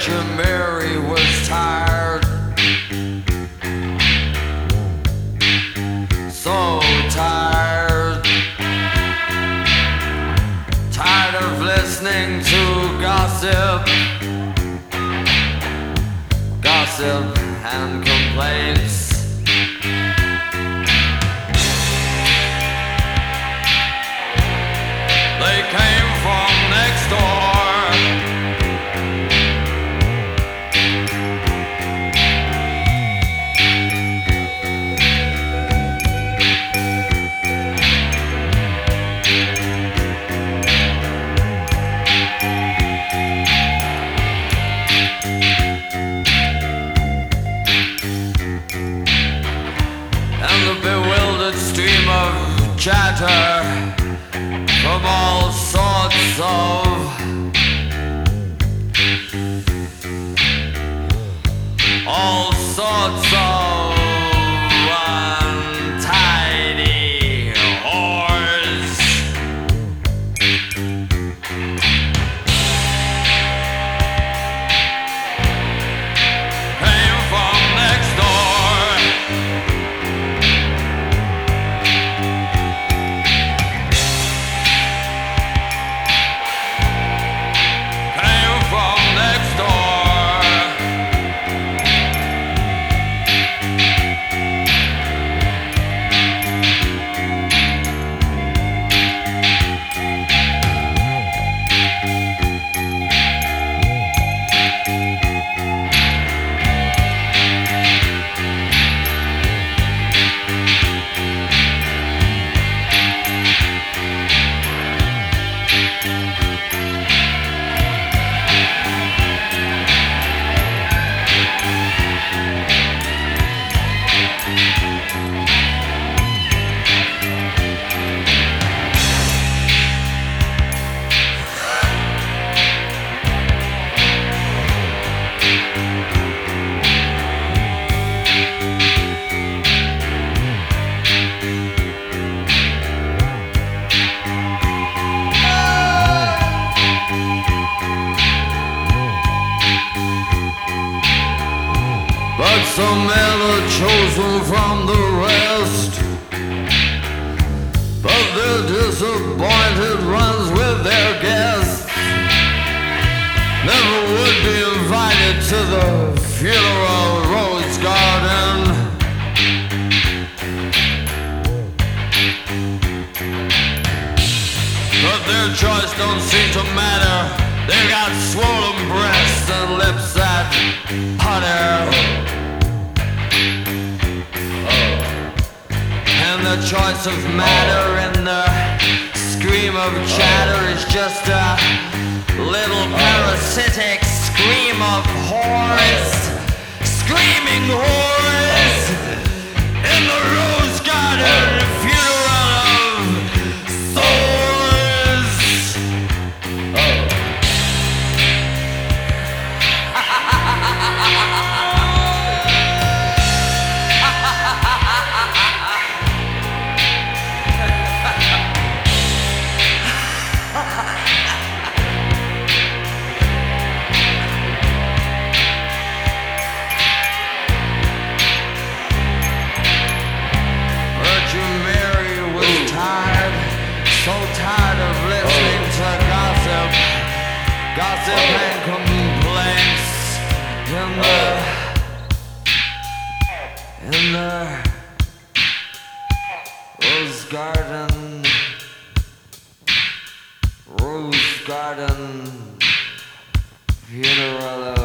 Virgin Mary was tired, so tired, tired of listening to gossip, gossip and complaints. They came from next door. And the bewildered stream of chatter from all sorts of untidy whores. Came from next door. Came from next door. But some men are chosen from the rest, but their disappointed runs with their guests. Never would be invited to the funeral rose garden. But their choice don't seem to matter. They got swollen breasts and lips that putter. And the choice of matter and the scream of chatter is just a little parasitic scream of whores, screaming whores in the rose garden funeral of sores. Virgin Mary was tired, so tired of listening to gossip, gossip and complaints in the rose garden funeral.